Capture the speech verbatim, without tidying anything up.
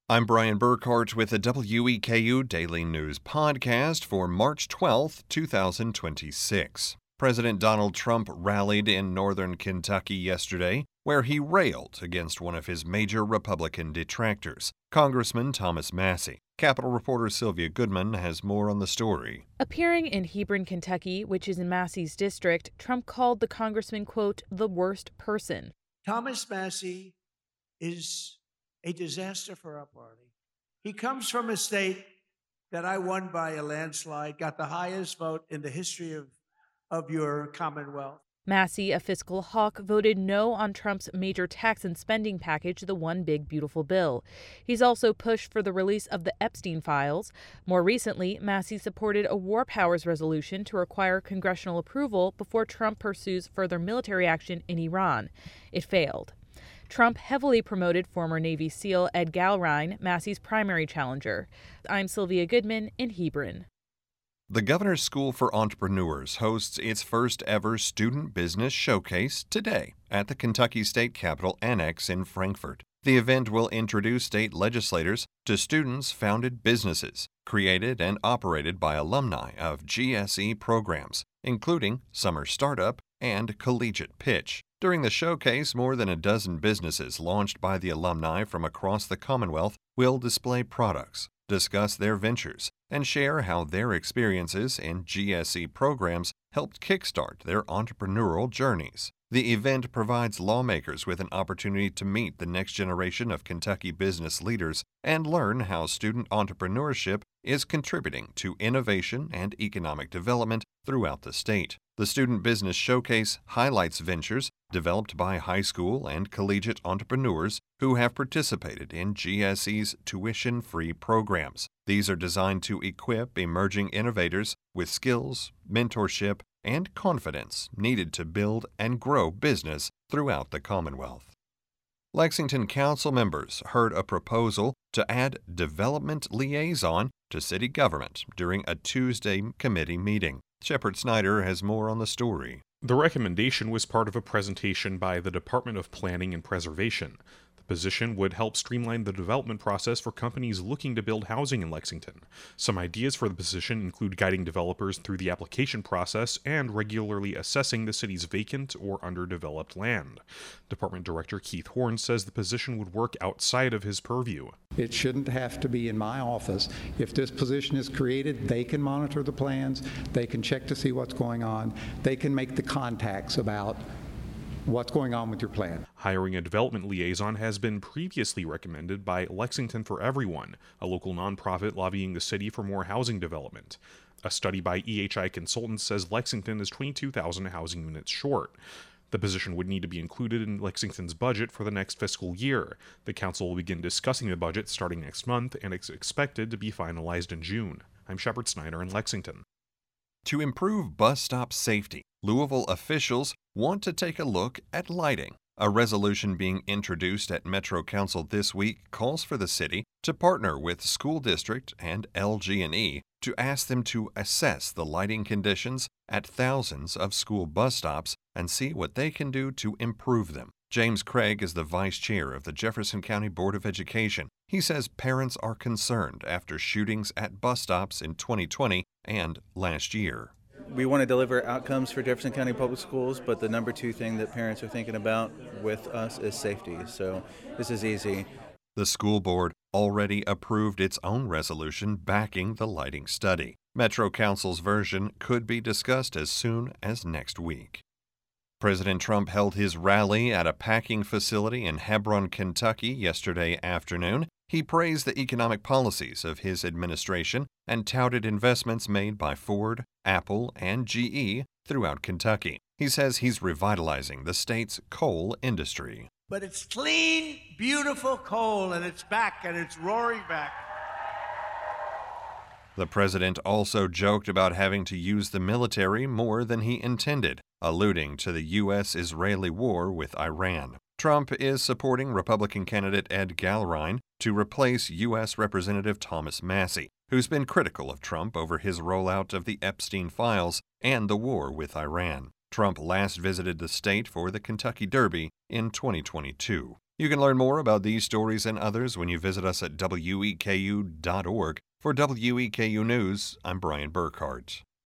I'm Brian Burkhart with the W E K U Daily News Podcast for March twelfth, twenty twenty-six. President Donald Trump rallied in northern Kentucky yesterday, where he railed against one of his major Republican detractors, Congressman Thomas Massie. Capitol reporter Sylvia Goodman has more on the story. Appearing in Hebron, Kentucky, which is in Massie's district, Trump called the congressman, quote, the worst person. Thomas Massie is a disaster for our party. He comes from a state that I won by a landslide, got the highest vote in the history of, of your Commonwealth. Massie, a fiscal hawk, voted no on Trump's major tax and spending package, the One Big Beautiful Bill. He's also pushed for the release of the Epstein files. More recently, Massie supported a war powers resolution to require congressional approval before Trump pursues further military action in Iran. It failed. Trump heavily promoted former Navy SEAL Ed Gallrein, Massie's primary challenger. I'm Sylvia Goodman in Hebron. The Governor's School for Entrepreneurs hosts its first ever Student Business Showcase today at the Kentucky State Capitol Annex in Frankfort. The event will introduce state legislators to students-founded businesses created and operated by alumni of G S E programs, including Summer Startup and Collegiate Pitch. During the showcase, more than a dozen businesses launched by the alumni from across the Commonwealth will display products, discuss their ventures, and share how their experiences in G S E programs helped kickstart their entrepreneurial journeys. The event provides lawmakers with an opportunity to meet the next generation of Kentucky business leaders and learn how student entrepreneurship is contributing to innovation and economic development throughout the state. The Student Business Showcase highlights ventures developed by high school and collegiate entrepreneurs who have participated in G S E's tuition-free programs. These are designed to equip emerging innovators with skills, mentorship, and confidence needed to build and grow business throughout the Commonwealth. Lexington Council members heard a proposal to add development liaison to city government during a Tuesday committee meeting. Shepard Snyder has more on the story. The recommendation was part of a presentation by the Department of Planning and Preservation. The position would help streamline the development process for companies looking to build housing in Lexington. Some ideas for the position include guiding developers through the application process and regularly assessing the city's vacant or underdeveloped land. Department Director Keith Horn says the position would work outside of his purview. It shouldn't have to be in my office. If this position is created, they can monitor the plans, they can check to see what's going on, they can make the contacts about what's going on with your plan. Hiring a development liaison has been previously recommended by Lexington for Everyone, a local nonprofit lobbying the city for more housing development. A study by E H I Consultants says Lexington is twenty-two thousand housing units short. The position would need to be included in Lexington's budget for the next fiscal year. The council will begin discussing the budget starting next month, and it's expected to be finalized in June. I'm Shepard Snyder in Lexington. To improve bus stop safety, Louisville officials want to take a look at lighting. A resolution being introduced at Metro Council this week calls for the city to partner with the school district and L G and E to ask them to assess the lighting conditions at thousands of school bus stops and see what they can do to improve them. James Craig is the vice chair of the Jefferson County Board of Education. He says parents are concerned after shootings at bus stops in twenty twenty and last year. We want to deliver outcomes for Jefferson County Public Schools, but the number two thing that parents are thinking about with us is safety. So this is easy. The school board already approved its own resolution backing the lighting study. Metro Council's version could be discussed as soon as next week. President Trump held his rally at a packing facility in Hebron, Kentucky yesterday afternoon. He praised the economic policies of his administration and touted investments made by Ford, Apple, and G E throughout Kentucky. He says he's revitalizing the state's coal industry. But it's clean, beautiful coal, and it's back, and it's roaring back. The president also joked about having to use the military more than he intended, alluding to the U S-Israeli war with Iran. Trump is supporting Republican candidate Ed Gallrein to replace U S Representative Thomas Massie, who's been critical of Trump over his rollout of the Epstein files and the war with Iran. Trump last visited the state for the Kentucky Derby in twenty twenty-two. You can learn more about these stories and others when you visit us at W E K U dot org. For W E K U News, I'm Brian Burkhart.